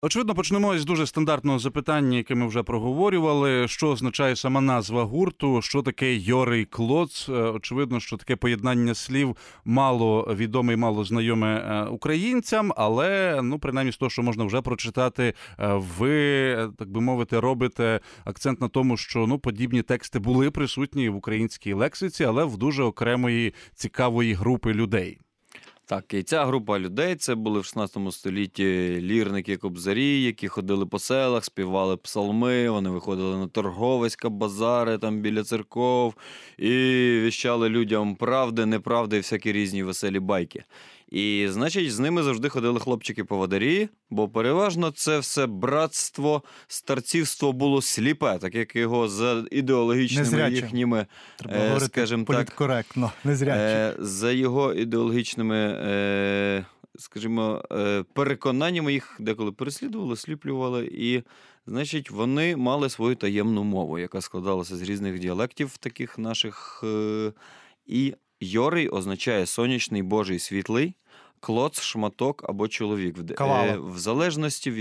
Очевидно, почнемо із дуже стандартного запитання, яке ми вже проговорювали. Що означає сама назва гурту? Що таке Йорий Клоц? Очевидно, що таке поєднання слів мало відоме і мало знайоме українцям, але, принаймні з того, що можна вже прочитати, ви, так би мовити, робите акцент на тому, що, подібні тексти були присутні в українській лексиці, але в дуже окремої цікавої групи людей. Так, і ця група людей, це були в 16 столітті лірники-кобзарі, які ходили по селах, співали псалми, вони виходили на торговиська, базари там біля церков і віщали людям правди, неправди і всякі різні веселі байки. І, значить, з ними завжди ходили хлопчики-поводарі, бо переважно це все братство, старцівство було сліпе, так як його за ідеологічними їхніми, скажімо так, політкоректно, незрячі. За його ідеологічними, скажімо, переконаннями їх деколи переслідували, сліплювали, і, значить, вони мали свою таємну мову, яка складалася з різних діалектів таких наших, і Йорий означає сонячний, божий, світлий, клоц, шматок або чоловік. В залежності,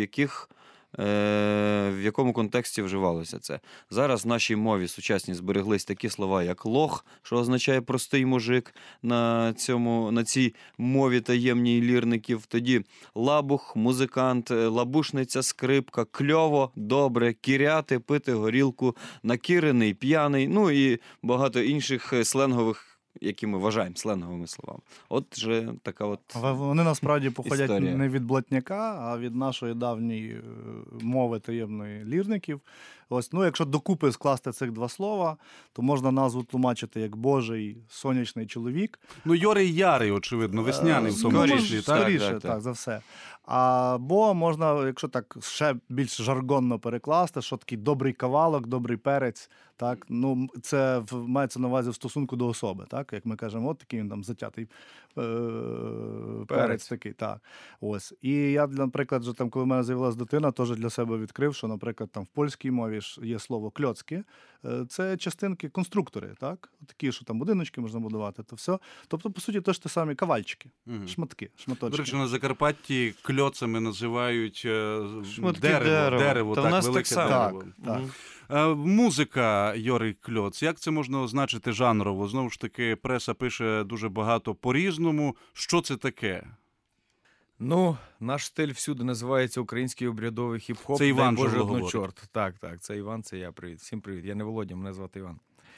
в якому контексті вживалося це. Зараз в нашій мові сучасній збереглись такі слова, як лох, що означає простий мужик на цій мові таємній лірників. Тоді лабух, музикант, лабушниця, скрипка, кльово, добре, кіряти, пити горілку, накірений, п'яний, і багато інших сленгових, які ми вважаємо сленговими словами. От же така от Вони насправді походять історія. Не від блатняка, а від нашої давньої мови таємної лірників. Ось, якщо докупи скласти цих два слова, то можна назву тлумачити як божий, сонячний чоловік. Йорий Ярий, очевидно, весняний в тому числі, так? Скоріше, так, за все. Або можна, якщо так ще більш жаргонно перекласти, що такий добрий кавалок, добрий перець, так? Це мається на увазі в стосунку до особи, так? Як ми кажемо, от такий він там затятий перець такий, так. Ось. І я, наприклад, коли в мене з'явилася дитина, теж для себе відкрив, що, наприклад, там в польській мові є слово кльоцки, це частинки, конструктори, так? Такі, що там будиночки можна будувати, то все. Тобто, по суті, те самі кавальчики, шматки, шматочки. До речі, на Закарпатті кльоцами називають дерево. Та так, в нас велике так дерево. Так. Музика Йорий Клоц, як це можна означити жанрово? Знову ж таки, преса пише дуже багато по-різному. Що це таке? Наш стиль всюди називається український обрядовий хіп-хоп. Це Іван Боже, Журло говорить. чорт. Так, це Іван, це я. Привіт. Всім привіт. Я не Володя, мене звати Іван.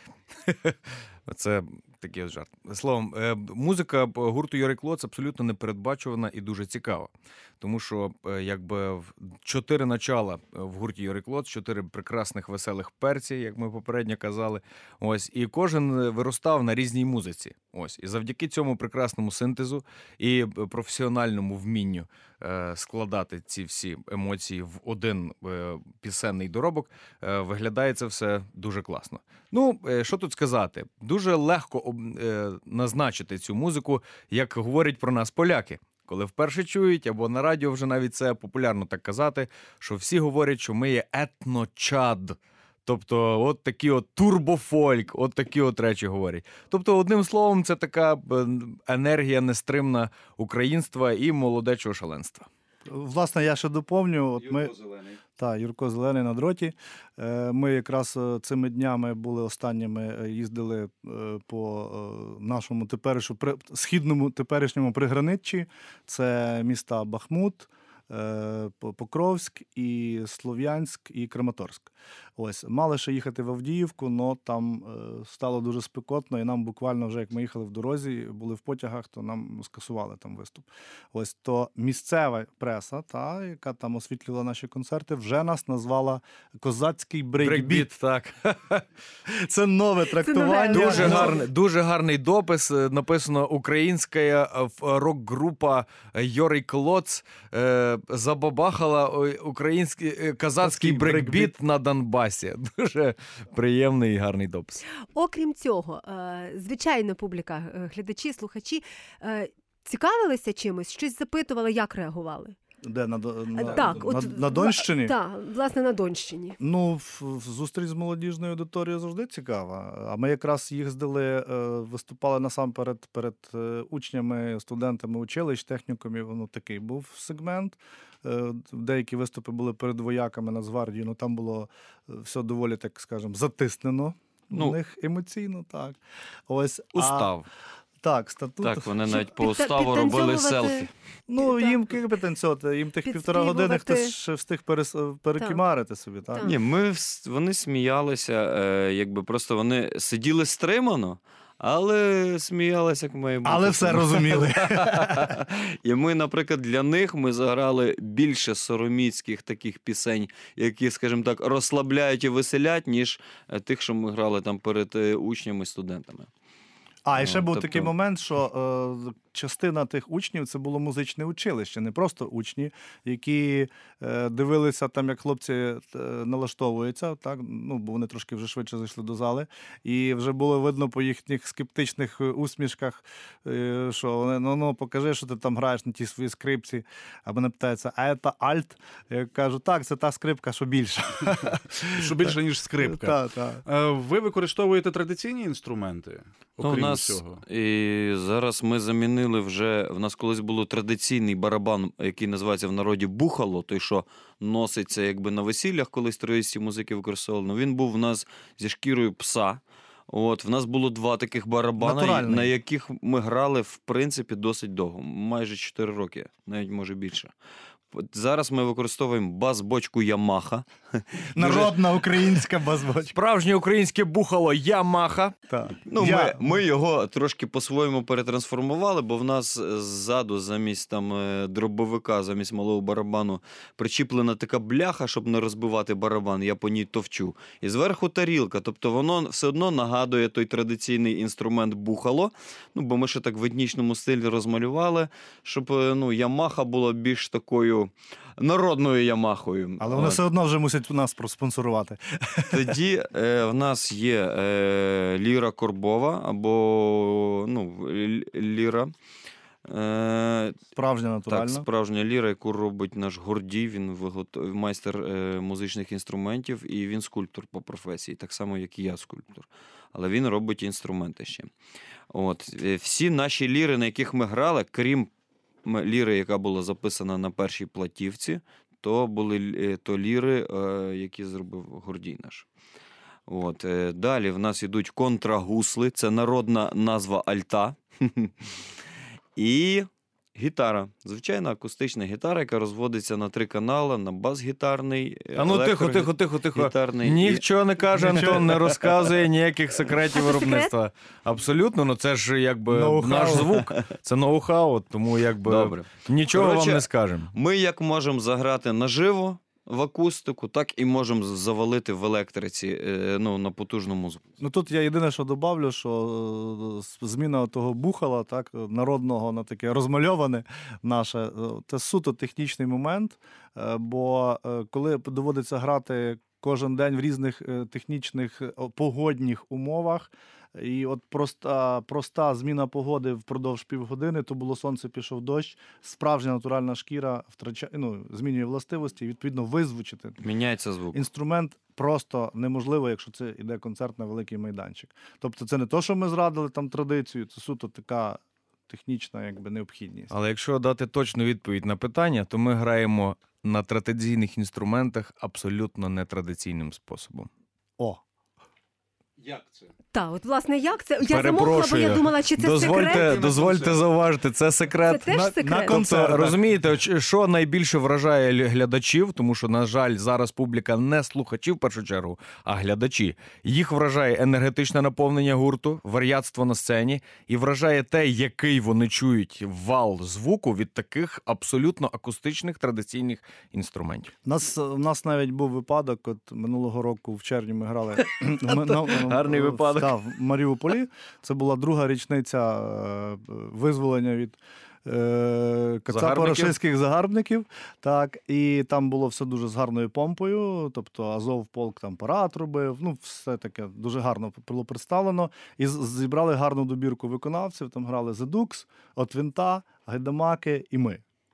Це такий жарт. Словом, музика гурту Йорий Клоц абсолютно непередбачувана і дуже цікава. Тому що, 4 начала в гурті Йорий Клоц, 4 прекрасних веселих перці, як ми попередньо казали. Ось, і кожен виростав на різній музиці. Ось, і завдяки цьому прекрасному синтезу і професіональному вмінню складати ці всі емоції в один пісенний доробок, виглядає це все дуже класно. Що тут сказати? Дуже легко назначити цю музику, як говорять про нас поляки. Коли вперше чують, або на радіо вже навіть це популярно так казати, що всі говорять, що ми є етночад. Тобто, от такі турбофольк, от такі речі говорять. Тобто, одним словом, це така енергія нестримна українства і молодечого шаленства. Власне, я ще доповню. Зелений. Так, Юрко Зелений на дроті. Ми якраз цими днями були останніми, їздили по нашому східному теперішньому приграниччі. Це міста Бахмут, Покровськ, і Слов'янськ, і Краматорськ. Ось, мали ще їхати в Авдіївку, але там стало дуже спекотно, і нам буквально вже, як ми їхали в дорозі, були в потягах, то нам скасували там виступ. Ось, то місцева преса, яка там освітлювала наші концерти, вже нас назвала козацький брейкбіт. Так. Це нове трактування. Дуже гарний допис. Написано: українська рок-група Йорий Клоц забабахала український козацький брейкбіт на Донбасі. Дуже приємний і гарний допис. Окрім цього, звичайно, публіка, глядачі, слухачі цікавилися чимось, щось запитували, як реагували? Де Так, от, на Донщині? Так, власне, на Донщині. Ну, зустріч з молодіжною аудиторією завжди цікава. А ми якраз їздили, виступали насамперед перед учнями, студентами училищ, технікумів. Ну, такий був сегмент. Деякі виступи були перед вояками Нацгвардії, ну там було все доволі, так скажемо, затиснено. Ну, у них емоційно, так. Ось, Устав. Так, статут. Так, вони Щоб навіть по уставу робили підтанцьовувати. селфі. Ну, Так. їм підтанцьовувати, їм тих півтора години Підспівувати. хтось ще встиг перекимарити собі, так? Так. Ні, вони сміялися, якби просто вони сиділи стримано, але сміялися, як має бути. Але все розуміли. І ми, наприклад, для них ми заграли більше сороміцьких таких пісень, які, скажімо так, розслабляють і веселять, ніж тих, що ми грали там перед учнями і студентами. А, і ще був Тобто- такий момент, що частина тих учнів це було музичне училище, не просто учні, які дивилися там, як хлопці налаштовуються, так? Ну, бо вони трошки вже швидше зайшли до зали. І вже було видно по їхніх скептичних усмішках, що вони, ну, покажи, що ти там граєш на тій своїй скрипці. А мене питаються, а це альт? Я кажу, так, це та скрипка, що більша. Що більше, ніж скрипка. Так. Ви використовуєте традиційні інструменти, Ну, у окрім нас цього? і зараз ми замінили вже. В нас колись було традиційний барабан, який називається в народі бухало, той, що носиться якби на весіллях, колись троїсті музики використовували. Ну, він був в нас зі шкірою пса. От, в нас було 2 таких барабана, Натуральний. на яких ми грали, в принципі, досить довго. Майже 4 роки, навіть може більше. От зараз ми використовуємо бас-бочку Ямаха. Народна українська базбочка. Справжнє українське бухало Ямаха. Так. Ну, ми його трошки по-своєму перетрансформували, бо в нас ззаду замість там дробовика, замість малого барабану причіплена така бляха, щоб не розбивати барабан, я по ній товчу. І зверху тарілка, тобто воно все одно нагадує той традиційний інструмент бухало, ну, бо ми ще так в етнічному стилі розмалювали, щоб Ямаха була більш такою народною Ямахою. Але вони все одно вже мусять нас проспонсорувати. Тоді в нас є ліра корбова або ліра. Справжня натуральна. Так, справжня ліра, яку робить наш Гордій, він майстер музичних інструментів, і він скульптор по професії, так само, як і я скульптор. Але він робить інструменти ще. От. Всі наші ліри, на яких ми грали, крім ліри, яка була записана на першій платівці, то були ліри, які зробив Гордій наш. От. Далі в нас йдуть контрагусли, це народна назва альта. І гітара. Звичайна акустична гітара, яка розводиться на 3 канали, на бас-гітарний, А ну тихо. гітарний. Нічого не каже, Нічого. Антон не розказує ніяких секретів А це виробництва. Абсолютно, ну це ж якби Ноу-хау. наш звук, це ноу-хау, тому якби Добре. нічого Коротше, вам не скажемо. Ми як можемо заграти наживо в акустику, так і можемо завалити в електриці на потужну музику. Ну тут я єдине, що добавлю, що зміна того бухала, так, народного на таке розмальоване наше, це суто технічний момент, бо коли доводиться грати кожен день в різних технічних погодних умовах, і от проста зміна погоди впродовж півгодини, то було сонце, пішов дощ, справжня натуральна шкіра змінює властивості, і відповідно визвучити. Міняється звук. Інструмент просто неможливо, якщо це йде концерт на великий майданчик. Тобто це не то, що ми зрадили там традицію, це суто така технічна якби необхідність. Але якщо дати точну відповідь на питання, то ми граємо на традиційних інструментах абсолютно нетрадиційним способом. О, Як це? Так, от власне, як це? Я замовкла, бо Перепрошую. я думала, чи це секрет. Дозвольте зауважити, це Це секрет. теж секрет. на концерт. Тобто, розумієте, що найбільше вражає глядачів, тому що, на жаль, зараз публіка не слухачів в першу чергу, а глядачі. Їх вражає енергетичне наповнення гурту, вар'ятство на сцені, і вражає те, який вони чують вал звуку від таких абсолютно акустичних традиційних інструментів. У нас навіть був випадок, от минулого року в червні ми грали Гарний випадок. В Маріуполі. Це була друга річниця визволення від кацапо-рашистських загарбників. Так, і там було все дуже з гарною помпою, тобто Азовполк там парад робив, ну все таке дуже гарно було представлено. І зібрали гарну добірку виконавців, там грали The Dukes, От Винта, Гайдамаки і ми.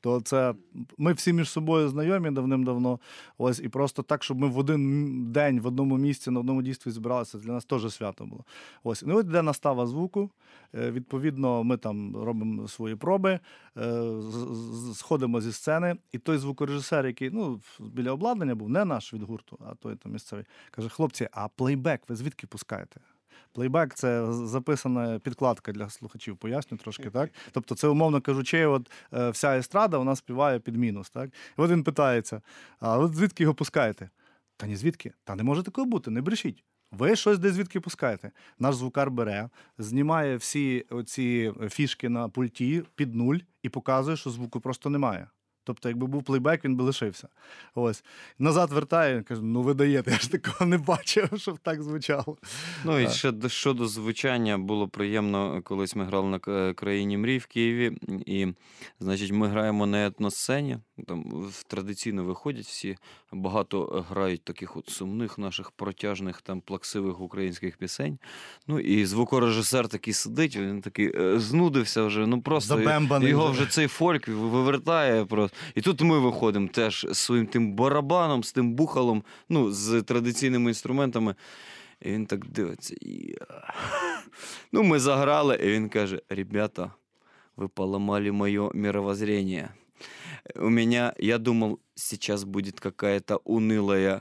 Тобто це ми всі між собою знайомі давним-давно. Ось і просто так, щоб ми в один день в одному місці на одному дійстві збиралися, для нас теж свято було. Ось, ну, от йде настава звуку. Відповідно, ми там робимо свої проби, сходимо зі сцени, і той звукорежисер, який біля обладнання був, не наш від гурту, а той там місцевий, каже: хлопці, а плейбек ви звідки пускаєте? Плейбек – це записана підкладка для слухачів, поясню трошки, так? Тобто це, умовно кажучи, от вся естрада, вона співає під мінус, так? І от він питається: а от звідки його пускаєте? Та ні звідки? Та не може такого бути, не брешіть. Ви щось десь звідки пускаєте. Наш звукар бере, знімає всі оці фішки на пульті під нуль і показує, що звуку просто немає. Тобто, якби був плейбек, він би лишився. Ось. Назад вертає, каже: ну ви даєте, я ж такого не бачив, щоб так звучало. Ну і ще щодо звучання, було приємно, колись ми грали на «Країні мрій» в Києві, і, значить, ми граємо на етносцені, там традиційно виходять всі, багато грають таких от сумних наших протяжних, там, плаксивих українських пісень. Ну і звукорежисер такий сидить, він такий знудився вже, ну просто Забембаний його вже. вже цей фольк вивертає просто. І тут ми виходимо теж з своїм тим барабаном, з тим бухалом, ну, з традиційними інструментами. І він так дивиться. Ну, ми заграли, і він каже: ребята, ви поламали моє мировоззрение. У меня, я думал, сейчас будет какая-то унылая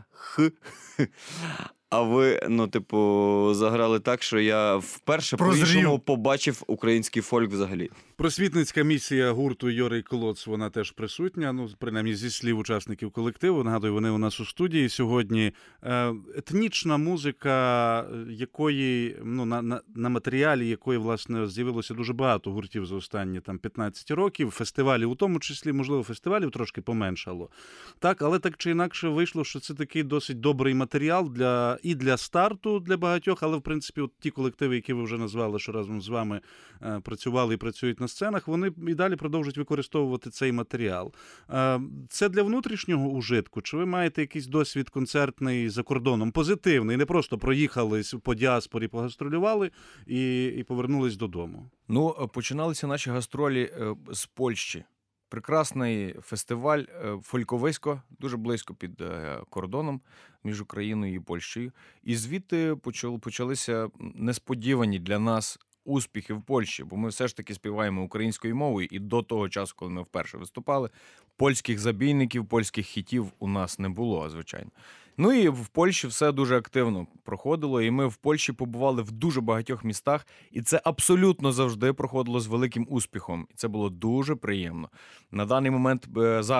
а ви, ну, типу, заграли так, що я вперше по-іншому побачив український фольк взагалі. Просвітницька місія гурту «Йорий Клоц», вона теж присутня, ну, принаймні зі слів учасників колективу. Нагадую, вони у нас у студії сьогодні. Етнічна музика, якої, ну, на матеріалі якої, власне, з'явилося дуже багато гуртів за останні там 15 років, фестивалів у тому числі, можливо, фестивалів трошки поменшало. Так, але так чи інакше вийшло, що це такий досить добрий матеріал і для старту, для багатьох, але, в принципі, от ті колективи, які ви вже назвали, що разом з вами працювали і працюють на сценах, вони і далі продовжують використовувати цей матеріал. Це для внутрішнього ужитку? Чи ви маєте якийсь досвід концертний за кордоном? Позитивний, не просто проїхались по діаспорі, погастролювали і повернулись додому? Ну, починалися наші гастролі з Польщі. Прекрасний фестиваль фольковисько, дуже близько під кордоном між Україною і Польщею. І звідти почалися несподівані для нас успіхи в Польщі, бо ми все ж таки співаємо українською мовою, і до того часу, коли ми вперше виступали, польських забійників, польських хітів у нас не було, звичайно. Ну і в Польщі все дуже активно проходило, і ми в Польщі побували в дуже багатьох містах, і це абсолютно завжди проходило з великим успіхом. І це було дуже приємно. На даний момент,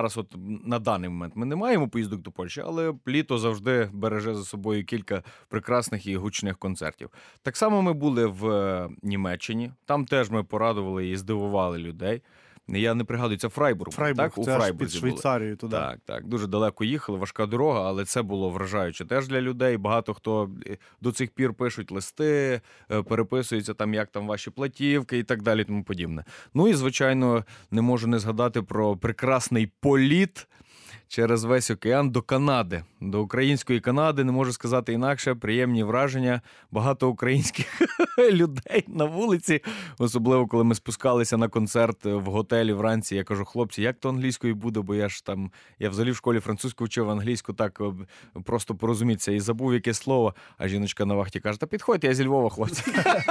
на даний момент ми не маємо поїздок до Польщі, але літо завжди береже за собою кілька прекрасних і гучних концертів. Так само ми були в Німеччині, там теж ми порадували і здивували людей. Я не пригадую, це Фрайбург, так? У це аж під Фрайбурзі Швейцарією туди. Так. Дуже далеко їхали, важка дорога, але це було вражаюче теж для людей. Багато хто до цих пір пишуть листи, переписуються там, як там ваші платівки і так далі, тому подібне. Ну і, звичайно, не можу не згадати про прекрасний політ через весь океан до Канади, до української Канади, не можу сказати інакше, приємні враження, багато українських людей на вулиці, особливо коли ми спускалися на концерт в готелі вранці, я кажу: хлопці, як то англійською буде, бо я взагалі в школі французьку вчив, англійську так просто порозумітися і забув якесь слово, а жіночка на вахті каже: та підходьте, я зі Львова, хлопці.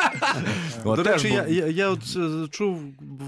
До речі, я от чув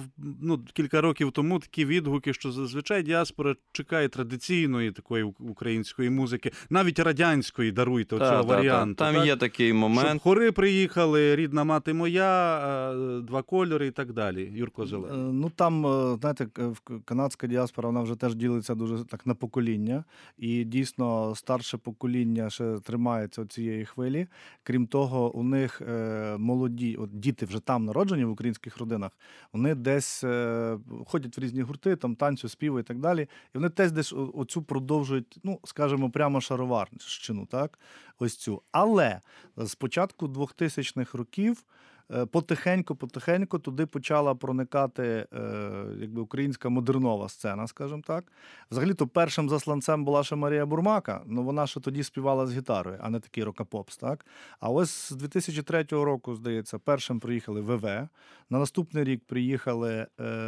кілька років тому такі відгуки, що зазвичай діаспора чекає традиційної такої української музики, навіть радянської, даруйте, оцього варіанту. Там є такий момент. Щоб хори приїхали, рідна мати моя, два кольори і так далі. Юрко Зелений. Ну там, знаєте, канадська діаспора, вона вже теж ділиться дуже так на покоління. І дійсно старше покоління ще тримається цієї хвилі. Крім того, у них молоді, діти вже там народжені в українських родинах, вони десь ходять в різні гурти, там танцю, співу і так далі. І вони десь оцю продовжують, ну, скажімо, прямо шароварщину, так? Ось цю. Але з початку 2000-х років потихеньку туди почала проникати якби українська модернова сцена, скажімо так. Взагалі-то першим засланцем була ще Марія Бурмака, але вона ще тоді співала з гітарою, а не такий рокапопс, так? А ось з 2003 року, здається, першим приїхали ВВ, на наступний рік приїхали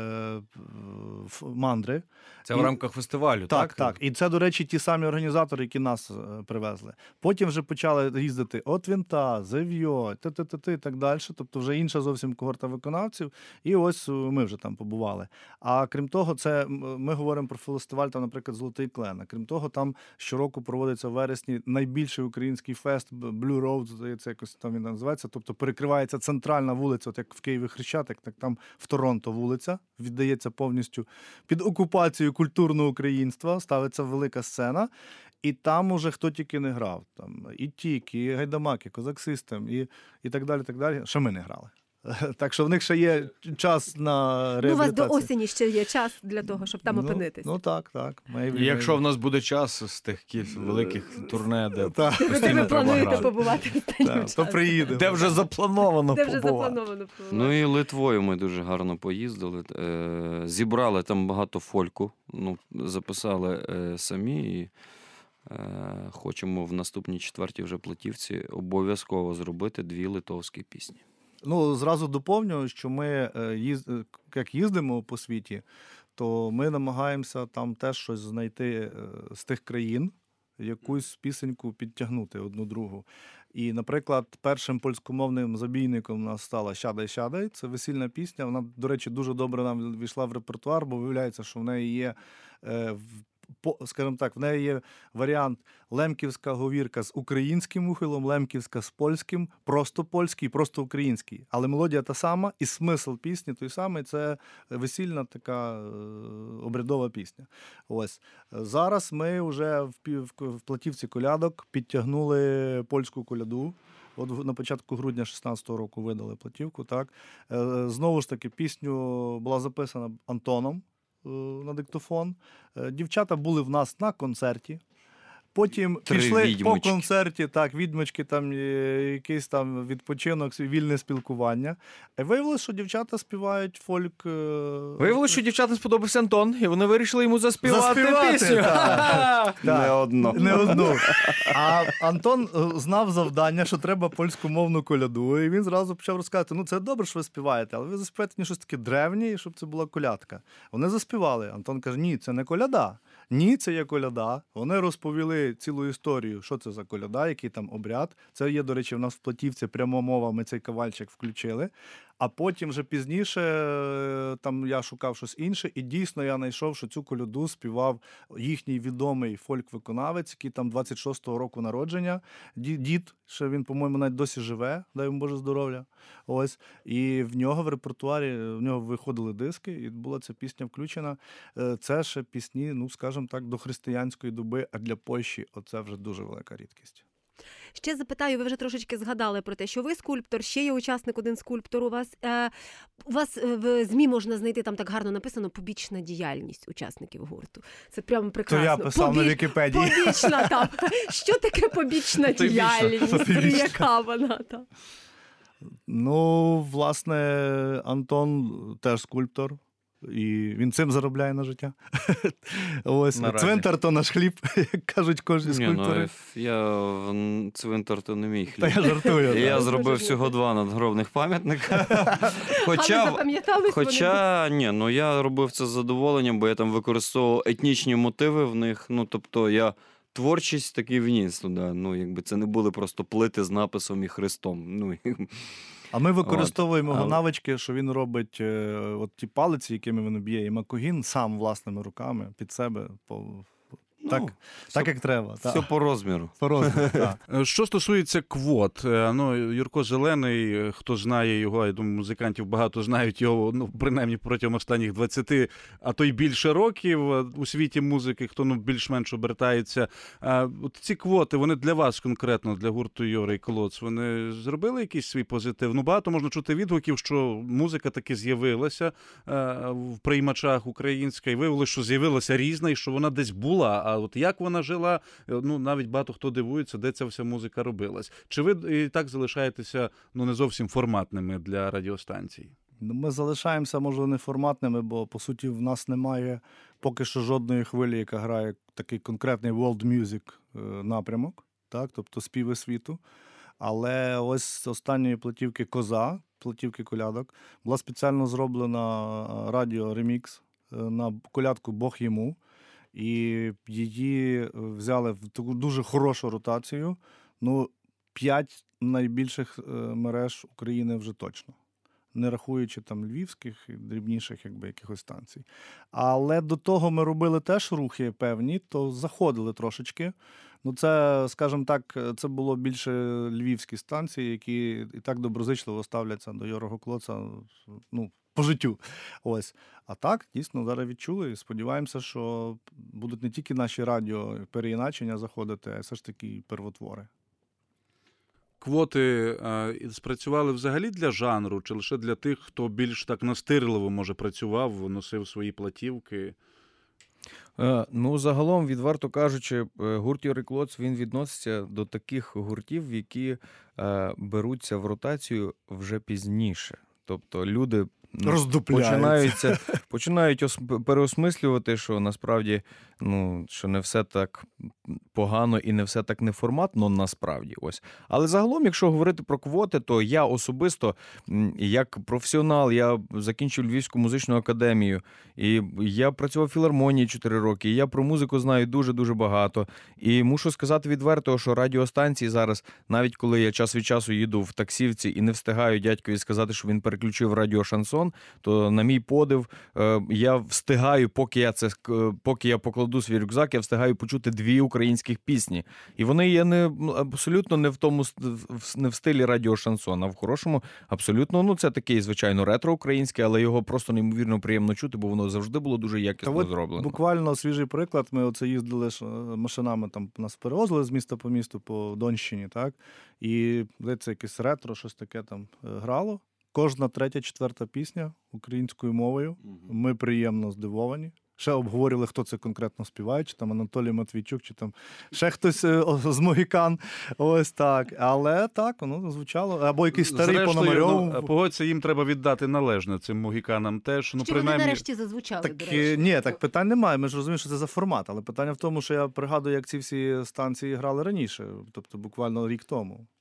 Мандри. Це в рамках фестивалю, так? Так. І це, до речі, ті самі організатори, які нас привезли. Потім вже почали їздити от Вінта, Зев'йо, і так далі. Тобто вже інша зовсім когорта виконавців. І ось ми вже там побували. А крім того, це ми говоримо про фестиваль, там, наприклад, «Золотий клен». А крім того, там щороку проводиться в вересні найбільший український фест Blue Road, здається, якось там він називається. Тобто перекривається центральна вулиця, от як в Києві Хрещатик, так там в Торонто вулиця, віддається повністю під окупацію культурного українства, ставиться велика сцена, і там уже хто тільки не грав. Там і Тік, і Гайдамак, і Козак Систем, і так далі, так далі. Ще ми не грали. Так що в них ще є час на реабілітацію. Ну, у вас до осені ще є час для того, щоб там опинитись. Ну так. І якщо в нас буде час з тих великих турне, де Де постійно ви треба плануєте грати, побувати останнім то часом? приїдемо. де вже заплановано Де вже побувати. заплановано побувати. Ну і Литвою ми дуже гарно поїздили. Зібрали там багато фольку, записали самі і хочемо в наступній 4-й вже платівці обов'язково зробити 2 литовські пісні. Ну, зразу доповню, що ми, як їздимо по світі, то ми намагаємося там теж щось знайти з тих країн, якусь пісеньку підтягнути одну другу. І, наприклад, першим польськомовним забійником у нас стала «Сядай, сядай». Це весільна пісня. Вона, до речі, дуже добре нам війшла в репертуар, бо виявляється, що в неї є скажімо так, в неї є варіант лемківська говірка з українським ухилом, лемківська з польським, просто польський, просто український. Але мелодія та сама, і смисл пісні той самий. Це весільна така обрядова пісня. Ось. Зараз ми вже в платівці колядок підтягнули польську коляду. От на початку грудня 16-го року видали платівку. Так. Знову ж таки, пісню була записана Антоном на диктофон. Дівчата були в нас на концерті. Потім 3 пішли відьмочки. по концерті, так, відьмочки, там якийсь там відпочинок, вільне спілкування. І виявилося, що дівчата співають фольк. Виявилося, що дівчатам сподобався Антон, і вони вирішили йому заспівати пісню. Так. Не одно. Не одну. А Антон знав завдання, що треба польськомовну коляду, і він зразу почав розказати, ну це добре, що ви співаєте, але ви заспіваєте мені щось таке древнє, щоб це була колядка. Вони заспівали. Антон каже, ні, це не коляда. Ні, це є коляда. Вони розповіли цілу історію, що це за коляда, який там обряд. Це є, до речі, в нас в платівці пряма мова, ми цей кавальчик включили. А потім вже пізніше там я шукав щось інше, і дійсно я знайшов, що цю коляду співав їхній відомий фольк-виконавець, який там 26-го року народження. Дід, ще він, по-моєму, навіть досі живе, дай йому Боже здоров'я. Ось. І в нього в репертуарі, в нього виходили диски, і була ця пісня включена. Це ще пісні, ну, скажімо так, до християнської доби, а для Польщі оце вже дуже велика рідкість. Ще запитаю, ви вже трошечки згадали про те, що ви скульптор, ще є учасник один скульптор у вас в ЗМІ можна знайти, там так гарно написано, побічна діяльність учасників гурту. Це прямо прекрасно. То я писав на Вікіпедії. Побічна, там. Що таке побічна діяльність? Яка вона там? Ну, власне, Антон теж скульптор. І він цим заробляє на життя. Ось. Цвинтар то наш хліб, як кажуть кожні скульптори. Цвинтар то не мій Та хліб. я жартую. Я зробив всього 2 надгробних пам'ятника. Я робив це з задоволенням, бо я там використовував етнічні мотиви в них. Ну, тобто я творчість таки вніс туди. Ну, якби це не були просто плити з написом і Христом. Ну, а ми використовуємо його навички, що він робить от ті палиці, якими він б'є, і макогін сам власними руками під себе. Так, як треба. Все по розміру. По розміру, так. Що стосується квот, Юрко Зелений, хто знає його, я думаю, музикантів багато знають його, принаймні протягом останніх 20, а то й більше років у світі музики, хто більш-менш обертається. От ці квоти, вони для вас конкретно, для гурту Йори Клоц, вони зробили якийсь свій позитив? Багато можна чути відгуків, що музика таки з'явилася в приймачах українська, і виявилося, що з'явилася різна, і що вона десь була, От як вона жила, ну, навіть багато хто дивується, де ця вся музика робилась. Чи ви і так залишаєтеся, ну, не зовсім форматними для радіостанцій? Ну, ми залишаємося, може, не форматними, бо, по суті, в нас немає поки що жодної хвилі, яка грає такий конкретний world music напрямок, так, тобто співи світу. Але ось з останньої платівки «Коза», платівки колядок, була спеціально зроблена радіо-ремікс на колядку «Бог йому». І її взяли в таку дуже хорошу ротацію. Ну, 5 найбільших мереж України вже точно. Не рахуючи там львівських і дрібніших якихось станцій. Але до того ми робили теж рухи певні, то заходили трошечки. Ну, це, скажімо так, це було більше львівські станції, які і так доброзичливо ставляться до Йорого Клоца, ну, по життю. Ось. А так, дійсно, зараз відчули і сподіваємося, що будуть не тільки наші радіо переіначення заходити, а все ж таки і первотвори. Квоти спрацювали взагалі для жанру, чи лише для тих, хто більш так настирливо, може, працював, носив свої платівки? Ну, загалом, відверто кажучи, гурт «Йорий Клоц», він відноситься до таких гуртів, які беруться в ротацію вже пізніше. Тобто люди починають переосмислювати, що насправді, ну, що не все так погано і не все так неформатно насправді. Ось. Але загалом, якщо говорити про квоти, то я особисто, як професіонал, я закінчив Львівську музичну академію, і я працював в філармонії 4 роки, і я про музику знаю дуже-дуже багато. І мушу сказати відверто, що радіостанції зараз, навіть коли я час від часу їду в таксівці і не встигаю дядькові сказати, що він переключив радіо «Шансон», то на мій подив я встигаю, поки я покладу свій рюкзак, я встигаю почути 2 українських пісні. І вони є абсолютно не не в стилі радіо «Шансон», а в хорошому абсолютно, ну, це такий, звичайно, ретро-український, але його просто неймовірно приємно чути, бо воно завжди було дуже якісно зроблено. Буквально свіжий приклад, ми оце їздили машинами, там нас перевозили з міста по місту по Донщині, так? І, здається, якесь ретро, щось таке там грало. Кожна 3-4 пісня українською мовою. Ми приємно здивовані. Ще обговорювали, хто це конкретно співає, чи там Анатолій Матвійчук, чи там ще хтось з Могікан. Ось так. Але так, воно звучало. Або якийсь старий Пономарьов. Ну, погодься, їм треба віддати належне цим Могіканам теж. Ну, чи принаймні... вони нарешті зазвучали, Так, до речі? ні, так питань немає. Ми ж розуміємо, що це за формат. Але питання в тому, що я пригадую, як ці всі станції грали раніше. Тобто буквально рік тому.